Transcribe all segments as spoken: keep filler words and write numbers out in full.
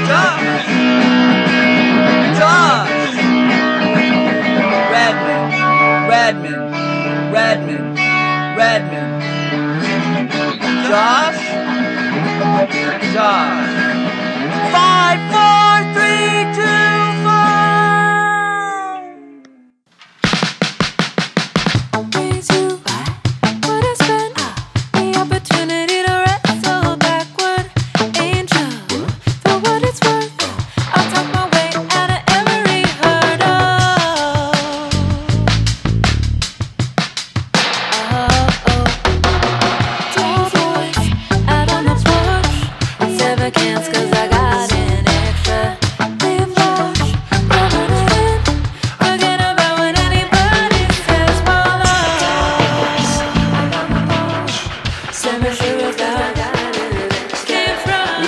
Josh! Josh! Redmond, Redmond, Redmond, Redmond. Josh? Josh. Five, four, three, two, five. Praise you, what has been the opportunity to wrestle backward, angel. For what it's worth, I'll talk my way out of every hurdle. Oh, oh, tall boys out on the porch, seven cans 'cause I got an extra. Live large, rubbing it in, forget about what anybody says. While seven sugar down came from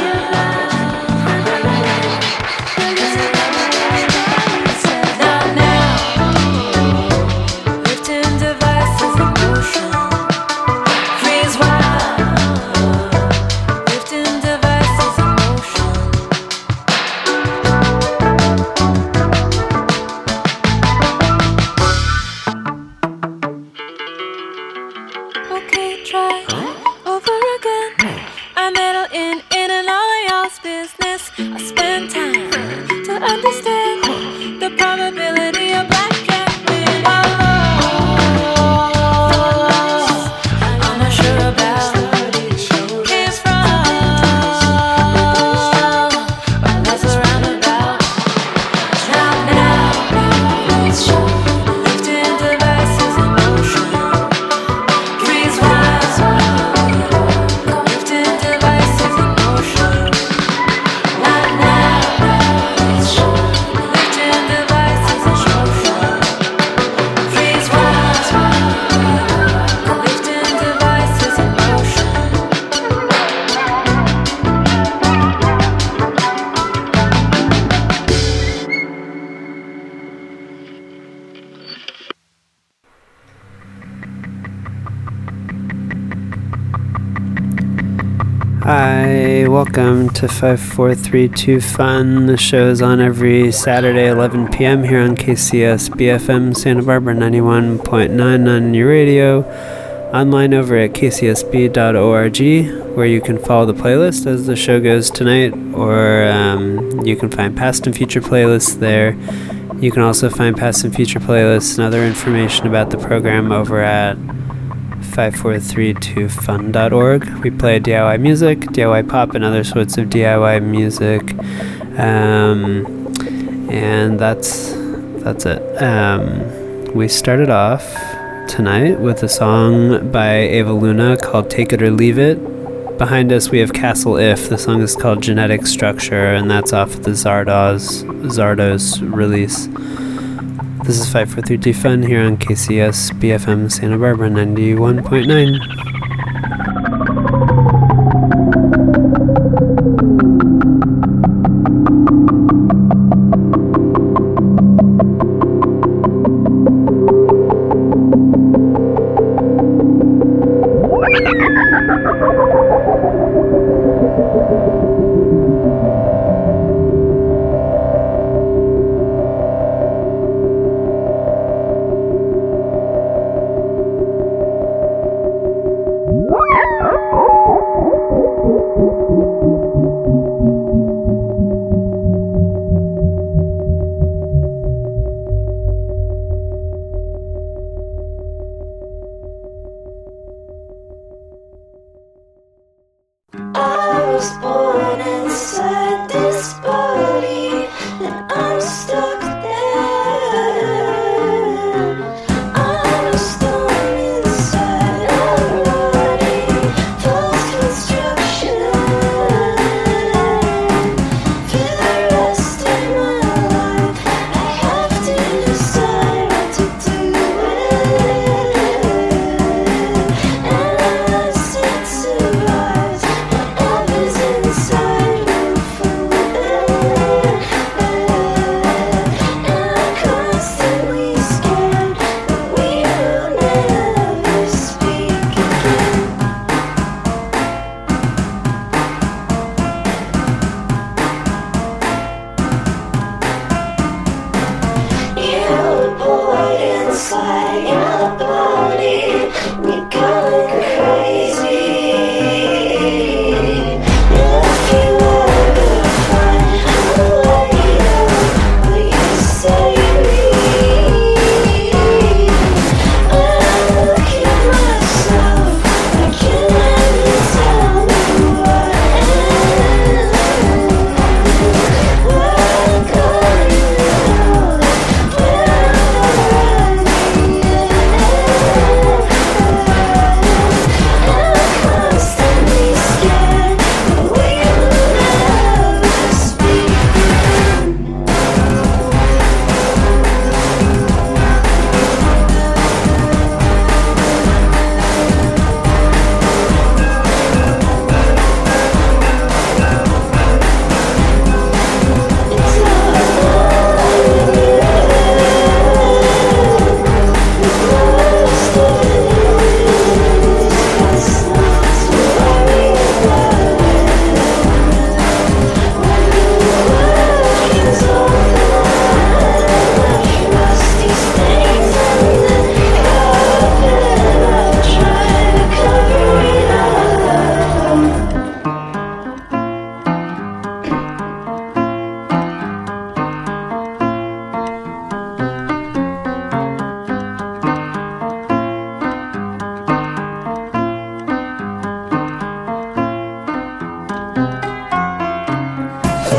not now. Lifting devices in motion. Freeze while lifting devices in motion. Okay, try over again. I meddle in, in and all of y'all's business. I spend time to understand the probability of blackjack winning. I'm not sure about came from. That's a roundabout. Now, now, lifting devices in motion. Freeze while lifting devices in motion. Not now, lifting devices in motion. Freeze while lifting devices in motion. Hi, welcome to five four three two Fun. The show is on every Saturday, eleven p.m. here on K C S B F M Santa Barbara ninety-one point nine on your radio. Online over at k c s b dot org, where you can follow the playlist as the show goes tonight, or um, you can find past and future playlists there. You can also find past and future playlists and other information about the program over at five four three two fun dot org. We play D I Y music, D I Y pop, and other sorts of D I Y music. Um, and that's that's it. Um, we started off tonight with a song by Ava Luna called Take It or Leave It. Behind us we have Castle If. The song is called Genetic Structure, and that's off of the Zardoz, Zardoz release. This is five four three two Fun here on K C S B F M Santa Barbara ninety-one point nine.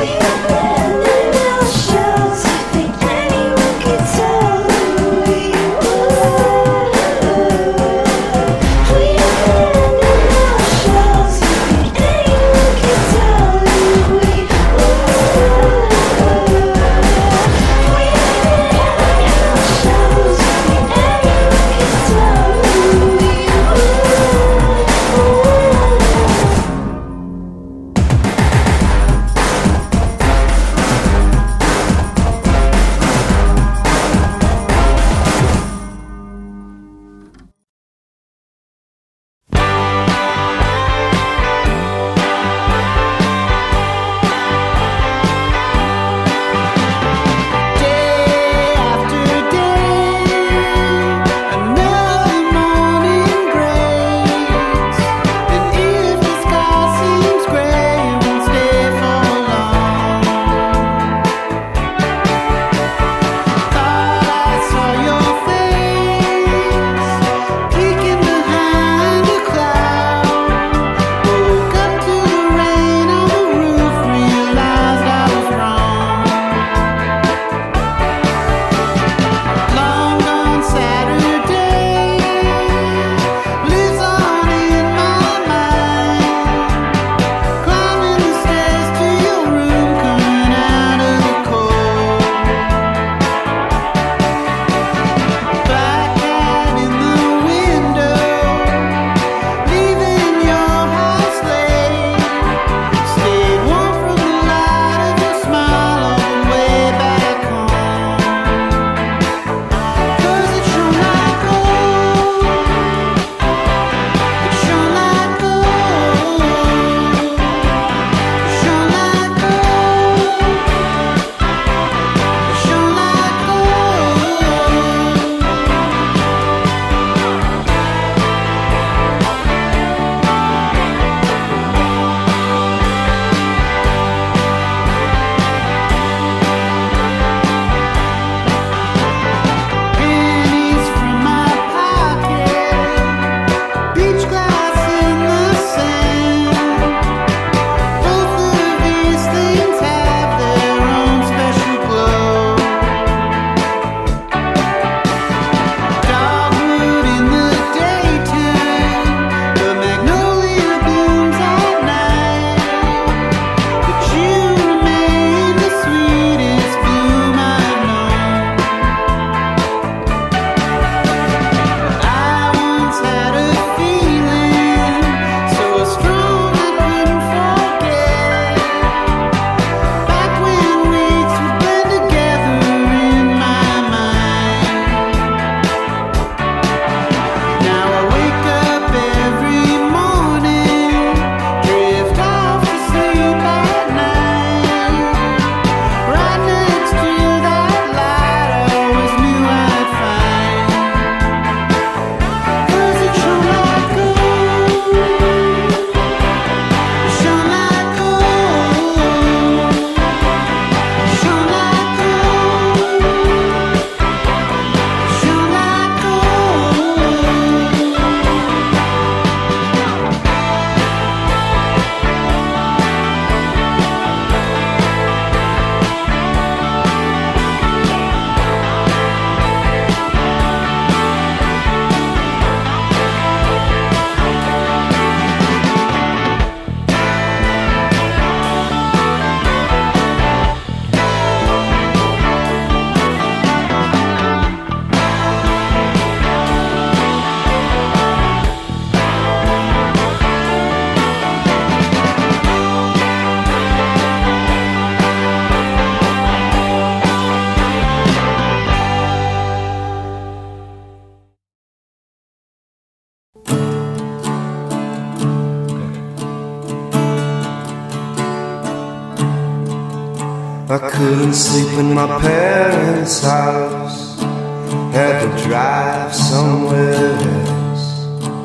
I couldn't sleep in my parents' house, had to drive somewhere else.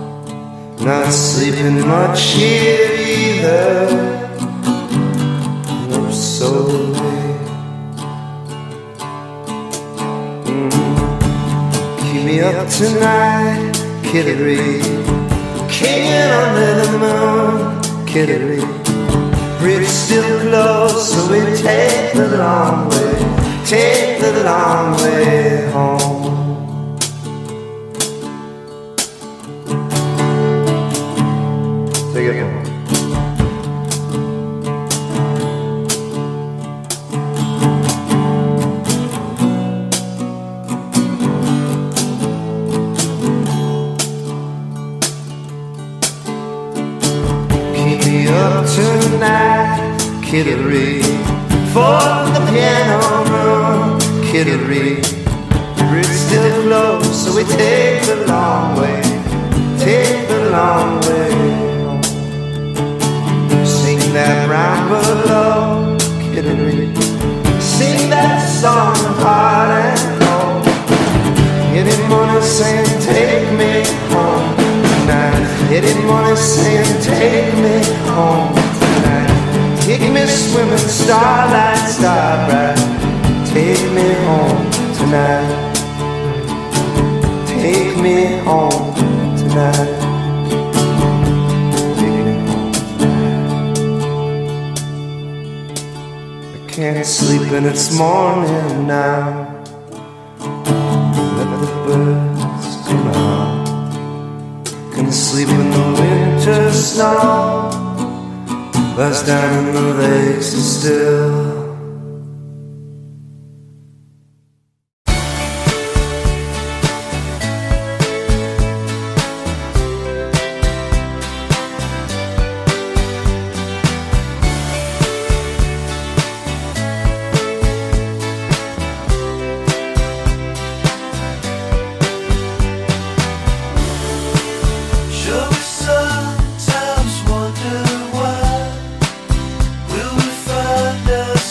Not sleeping much here either, and I'm so late. mm. Keep me up tonight, Kittery, king under the moon, Kittery. Bridge still closed, so we the long way, take the long way home. Take it home. Up tonight, Kittery, for the piano room, Kittery. The bridge still closed, so we take the long way, take the long way home. Sing that round below, Kittery. Sing that song of heart and home. Anyone is saying, take me home tonight. Anyone is saying, take me home tonight. Take me swimming, starlight, starbright. Take me home tonight. Take me home tonight. Take me home tonight. I can't sleep and it's morning now. Let the birds come out. Can sleep in the winter snow. Lies down in the lakes are still. Will we find us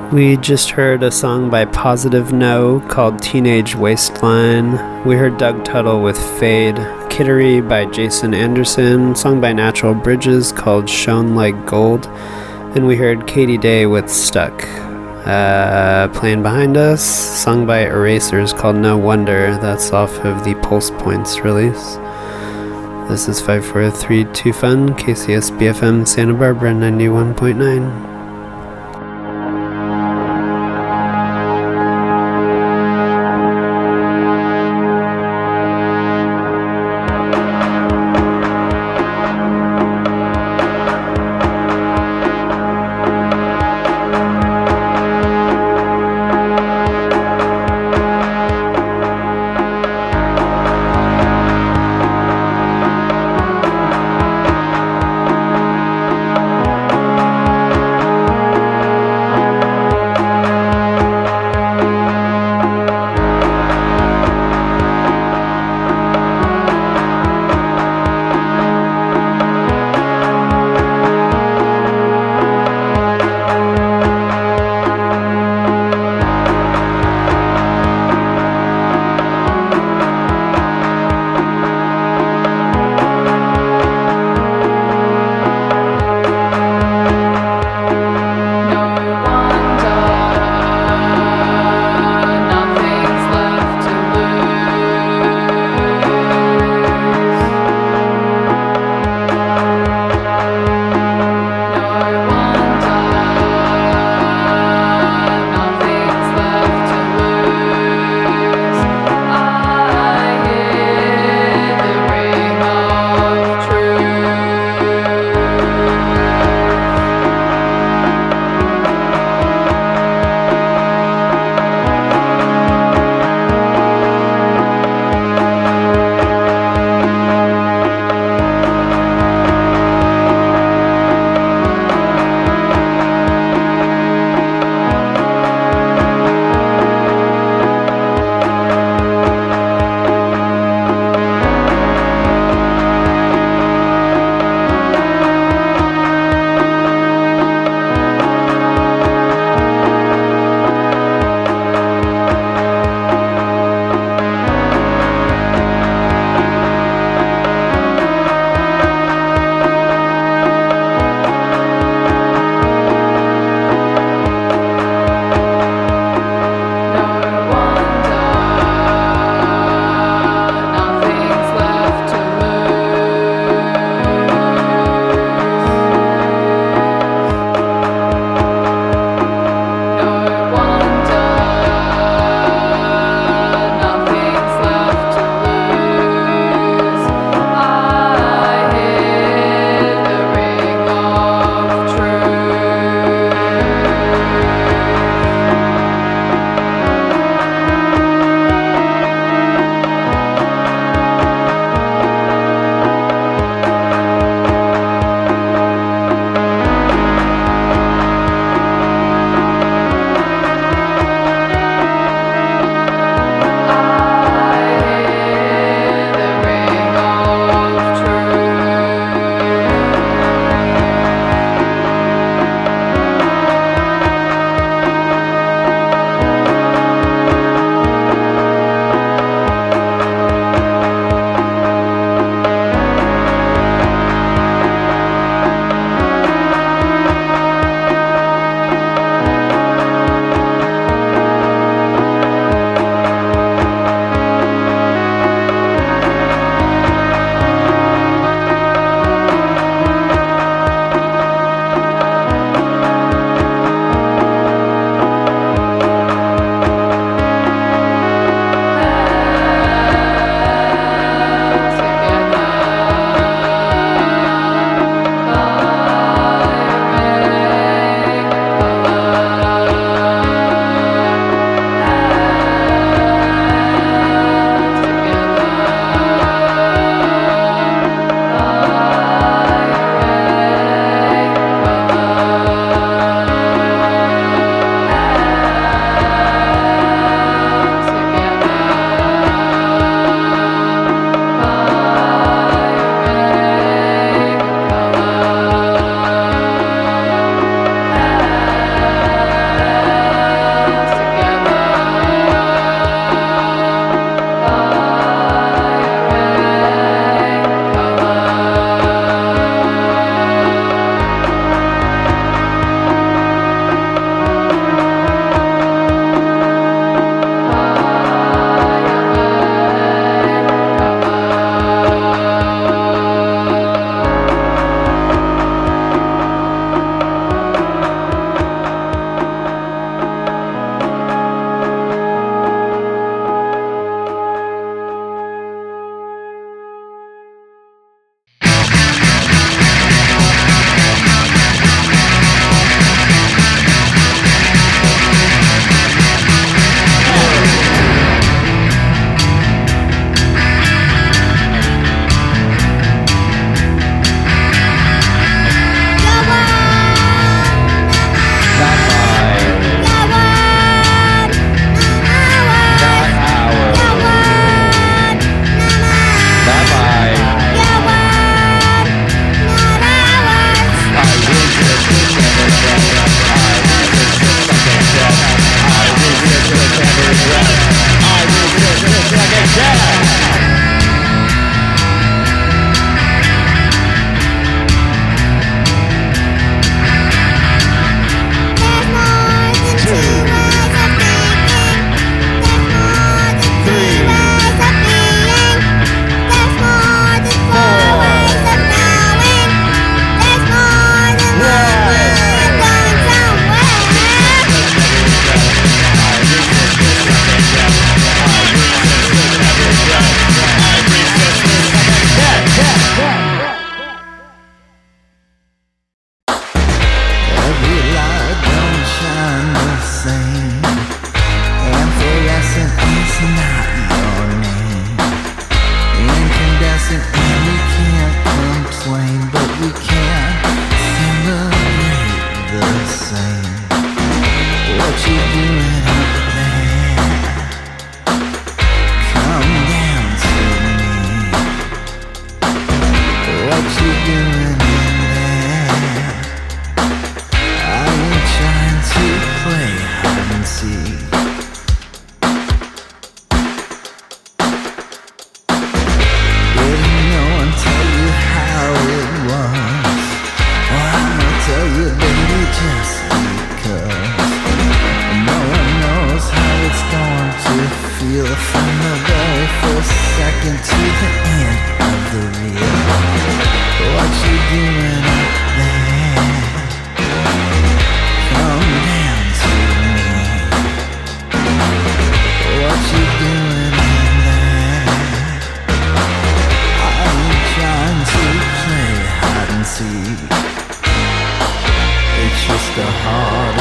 We just heard a song by Positive No called Teenage Waistline. We heard Doug Tuttle with Fade, Kittery by Jason Anderson, song by Natural Bridges called Shone Like Gold, and we heard Katie Day with Stuck. Uh, playing behind us, sung by Erasers called No Wonder, that's off of the Pulse Points release. This is five four three two Fun, K C S B F M Santa Barbara ninety-one point nine.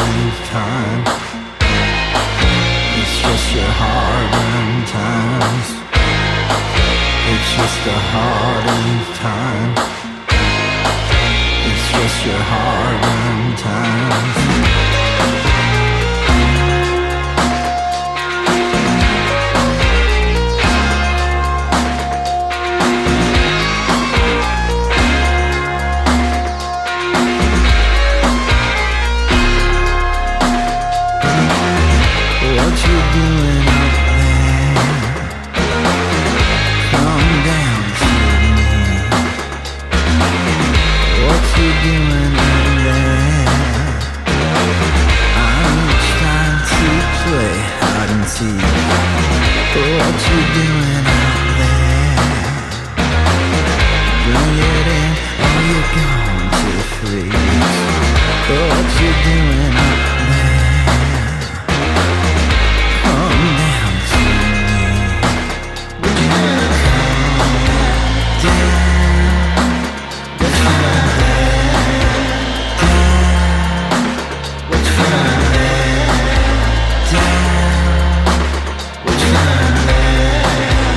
hardened time. It's just your hardened times. It's just a hardened time. It's just your hardened times. What you doing up there? Come down to me. What you doing up there? I'm trying to play hide and seek. What you doing up there? Bring it in or you're going to freeze. What you doing up there? Come down to me. Would you come down? Would you come down? Would you come down? Would you come down?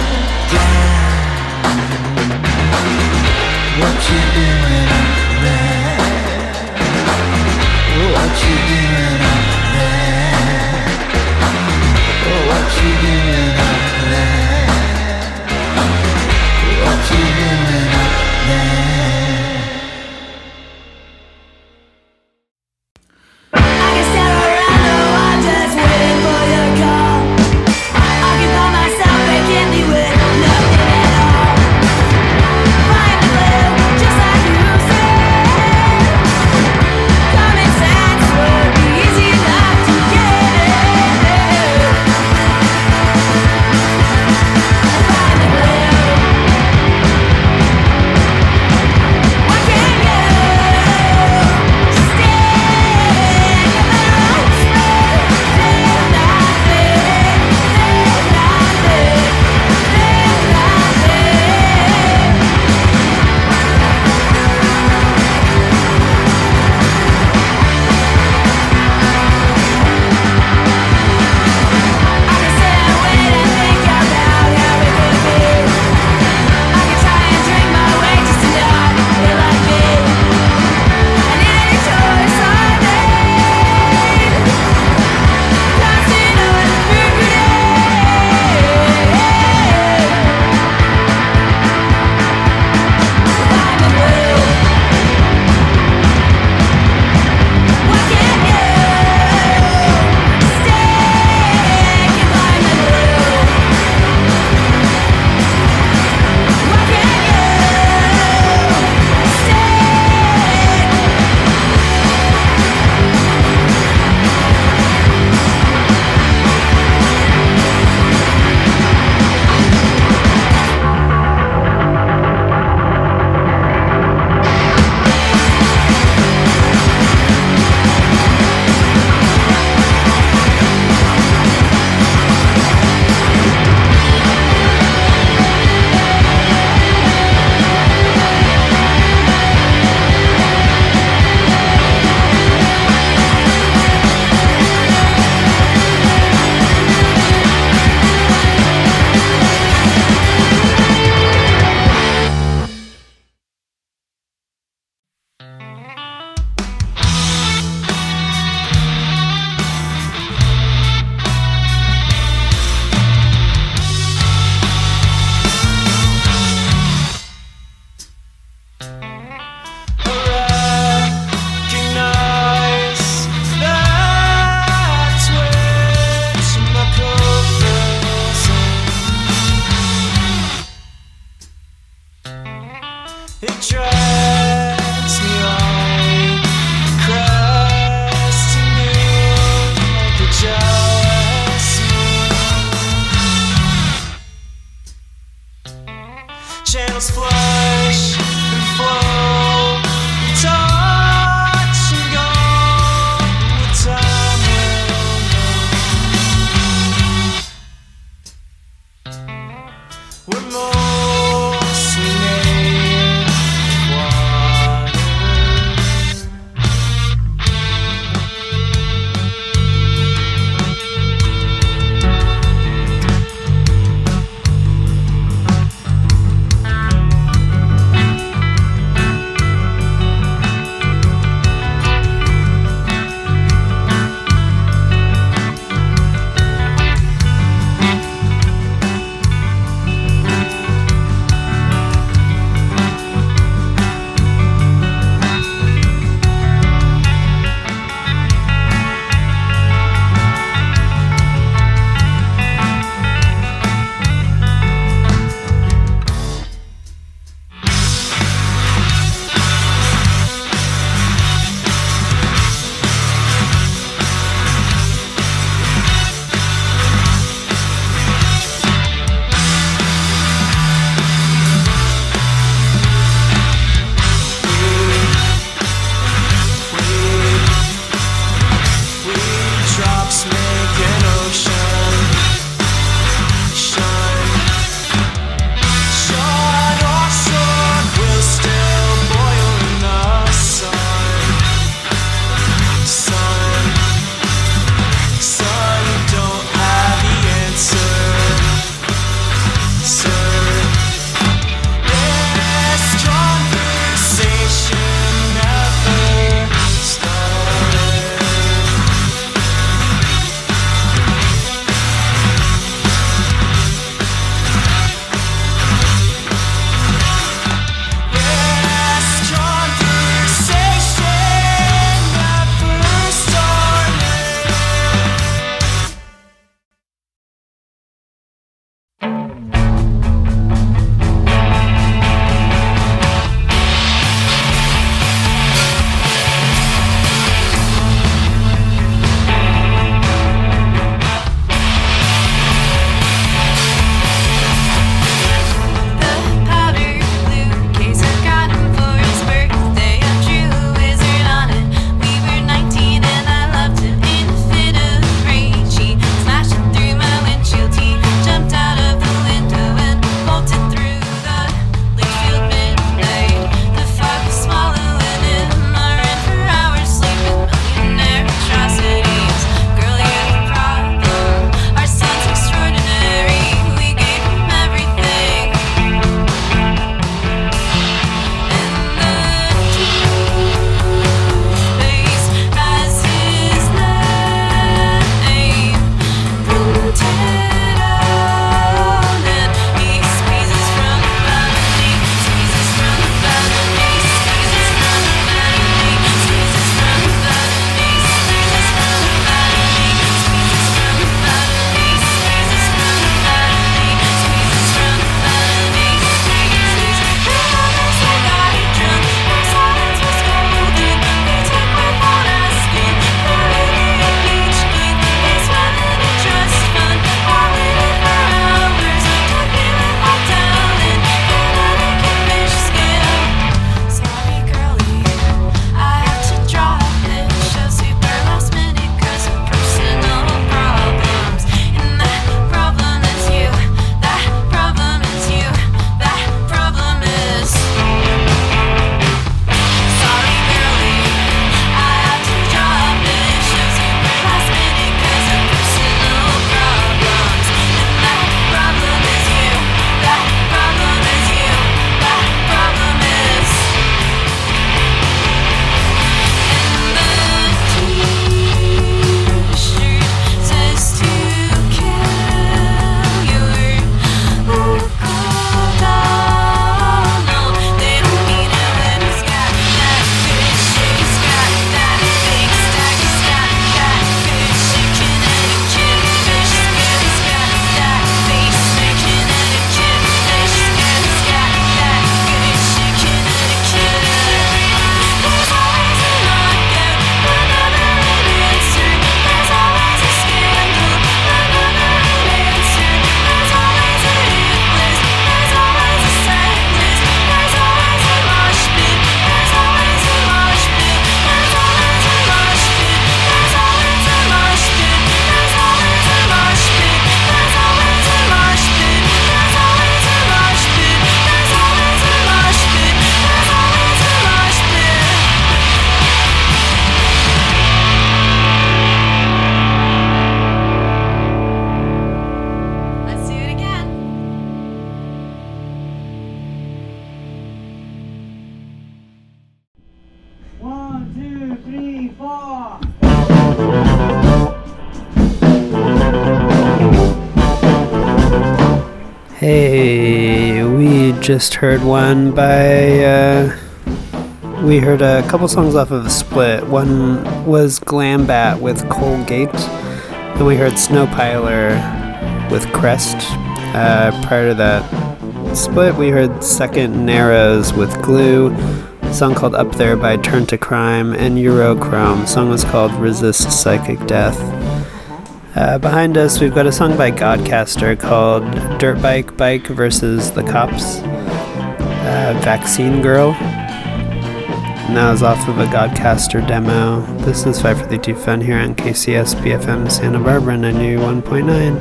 Hey, we just heard one by, uh, we heard a couple songs off of a split. One was Glambat with Colgate, and we heard Snowpiler with Crest. Uh, prior to that split, we heard Second Narrows with Glue, a song called Up There by Turn to Crime, and Eurochrome. The song was called Resist Psychic Death. Uh, behind us, we've got a song by Godcaster called Dirt Bike Bike versus the Cops, uh, Vaccine Girl. And that was off of a Godcaster demo. This is five four three two Fun here on K C S B F M Santa Barbara ninety-one point nine.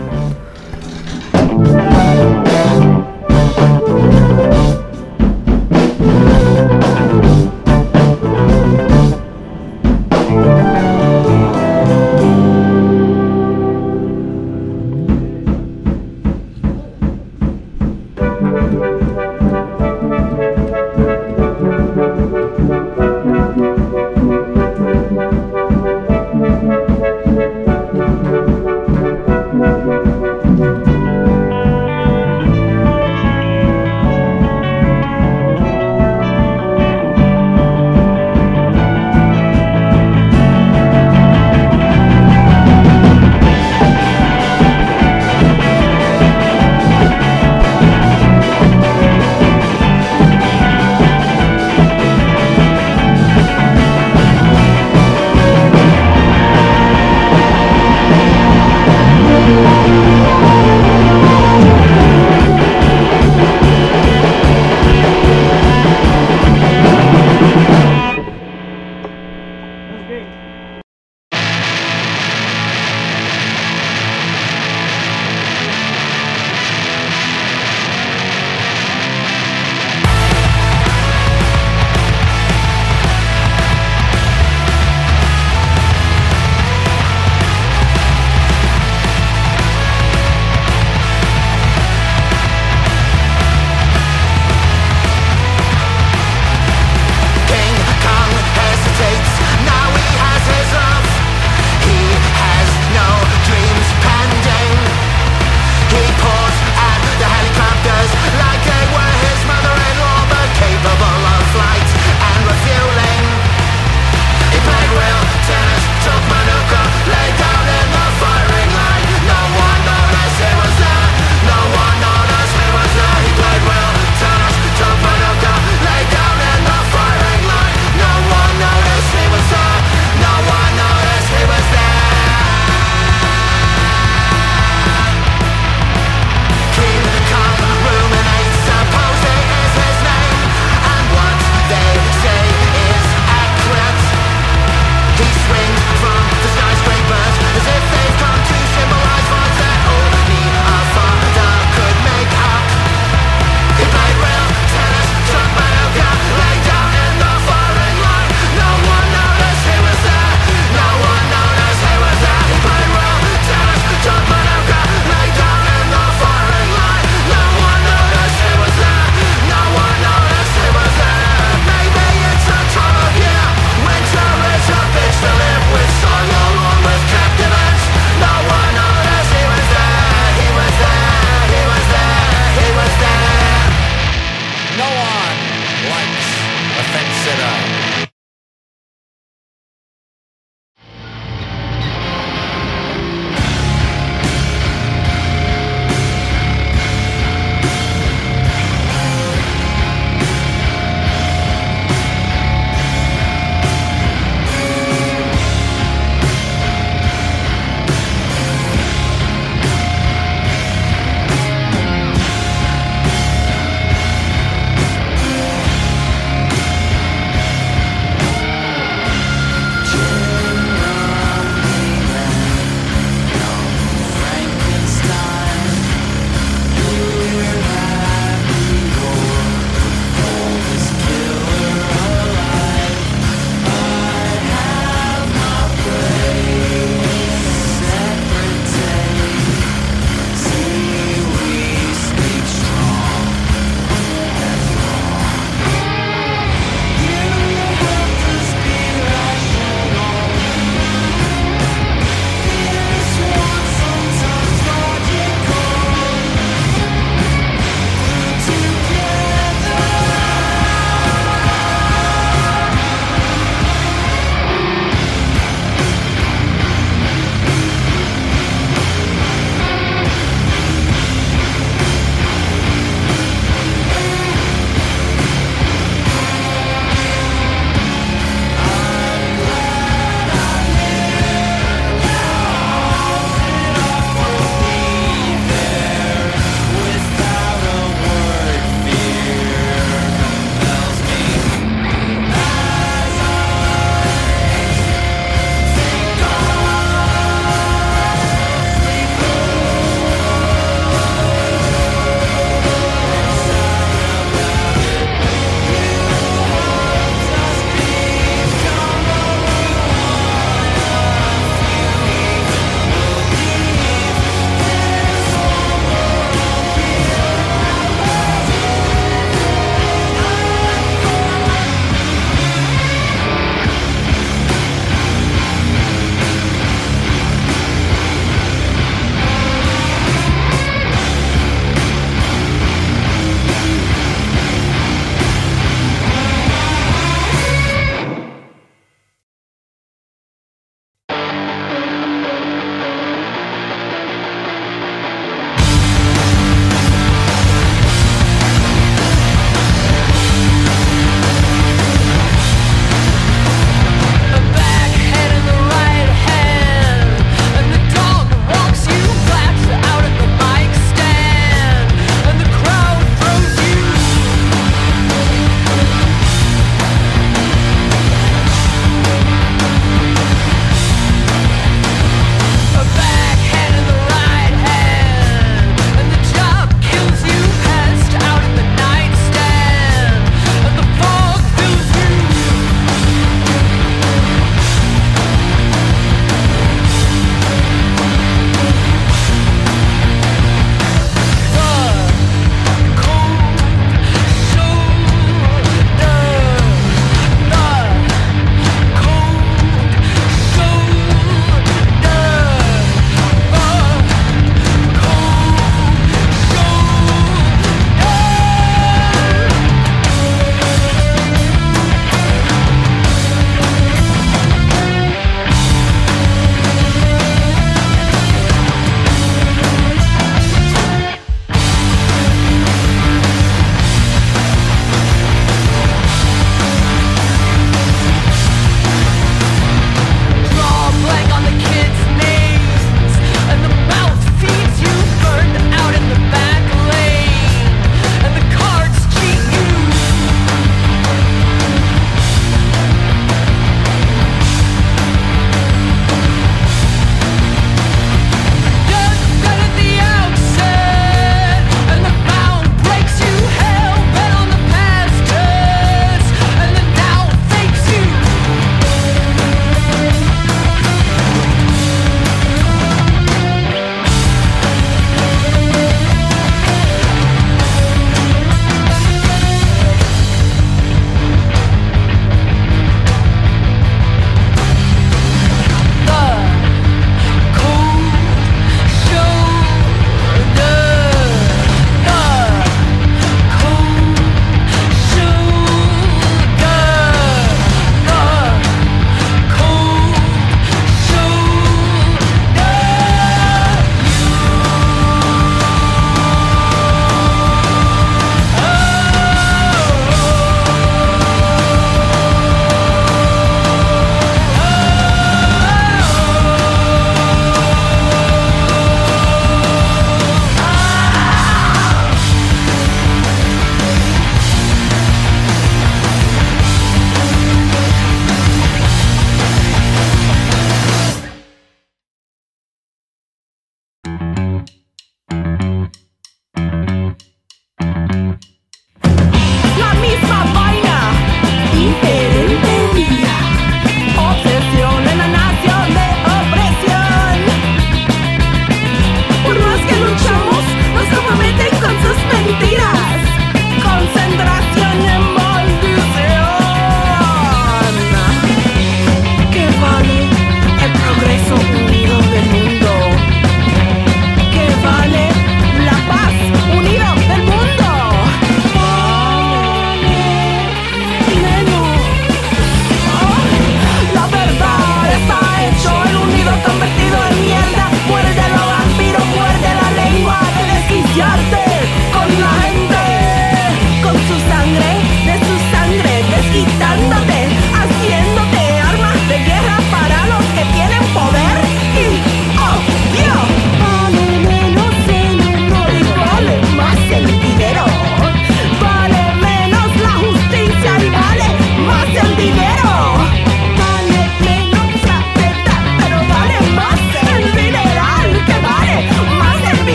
Thank you.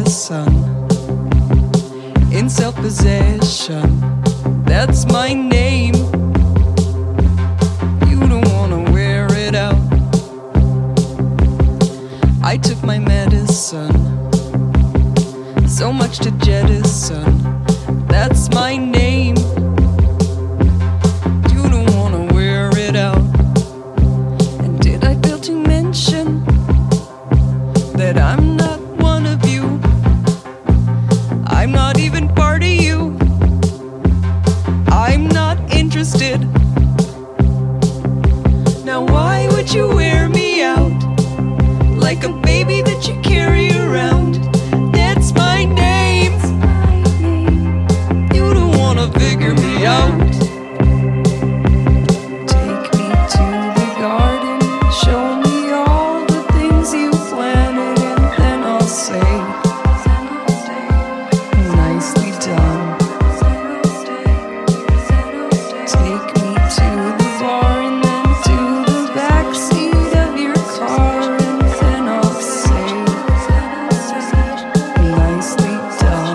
medicine. In self-possession, that's my name. You don't wanna wear it out. I took my medicine, so much to jettison, that's my name. You don't wanna wear it out. And did I fail to mention that I'm not one of you? I'm not even part of you. I'm not interested. Now why would you wear me out like a baby that you carry around? That's my name. You don't wanna figure me out. Take me to the garden, show me all the things you planted, and then I'll say, nicely done. Take me to the bar and then to the backseat of your car, and then I'll say, nicely done.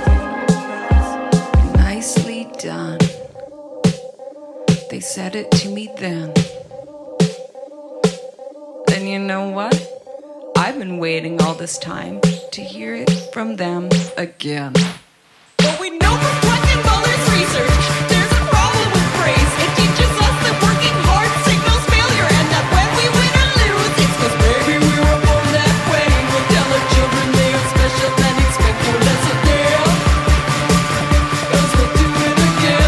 Nicely done. They said it to me then. And you know what? I've been waiting all this time to hear it from them again. But we know from Quentin Muller's research, there's a problem with praise. It teaches us that working hard signals failure, and that when we win or lose, it's 'cause baby we were born that way. We'll tell our children they are special and expect no less of them. 'Cause we'll do it again.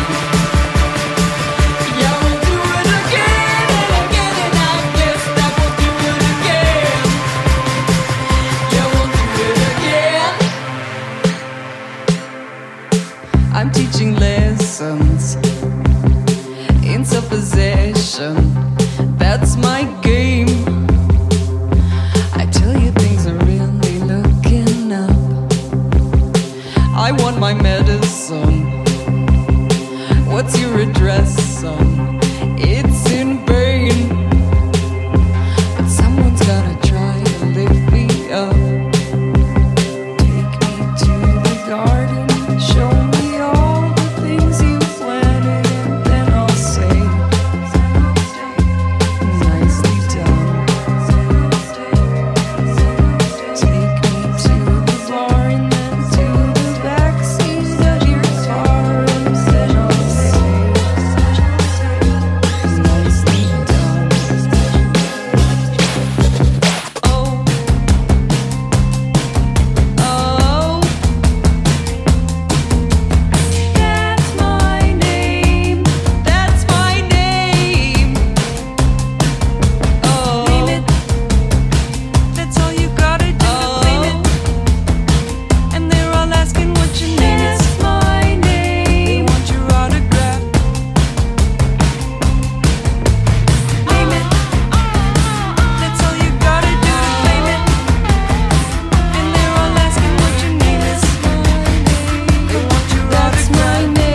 Yeah, we'll do it again and again, and I guess that we'll do it again. Yeah, we'll do it again. I'm teaching lessons in self-possession. That's my game. I tell you things are really looking up. I want my medicine. What's your address, son? It's in vain. But someone's gotta try to lift me up. Take me to the garden, show me all the things you planted, and then I'll say, nicely done. Take me to the bar and then to the backseat of your car, and then I'll say, nicely done. Oh, oh, that's my name. That's my name. Oh, Name it. That's all you gotta do to claim it. And they're all asking what your name is. that's my They name. want your autograph. Name it. That's all you gotta do to claim it. And they're all asking what your name is. They want your That's my autograph. name.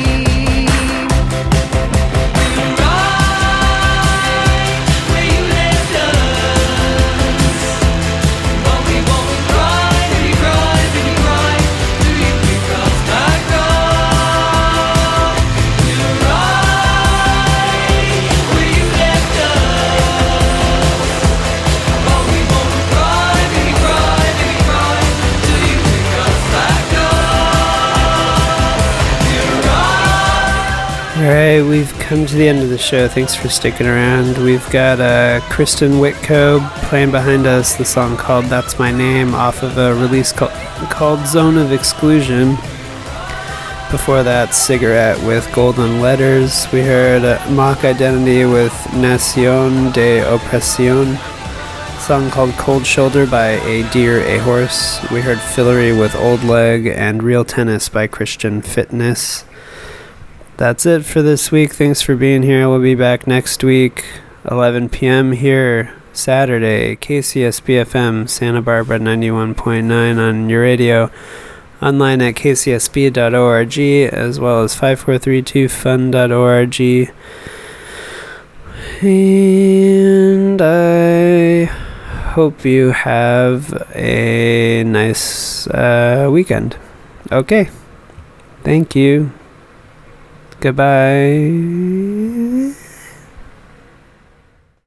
Where you left us, but we won't cry, baby, cry, baby, cry. Do you pick us back up? You're right. Where you left us, but we won't cry, baby, cry, baby, cry. Do you pick us back up? You're right. All right, we've come to the end of the show. Thanks for sticking around. We've got uh, Kristen Whitcomb playing behind us the song called That's My Name off of a release called, called Zone of Exclusion. Before that, Cigarette with Golden Letters. We heard uh, Mock Identity with Nación de Opresión. A song called Cold Shoulder by A Deer, A Horse. We heard Fillery with Old Leg and Real Tennis by Christian Fitness. That's it for this week. Thanks for being here. We'll be back next week, eleven p.m. here, Saturday, K C S B F M, Santa Barbara ninety-one point nine on your radio. Online at k c s b dot org, as well as five four three two fun dot org. And I hope you have a nice uh, weekend. Okay. Thank you. Goodbye.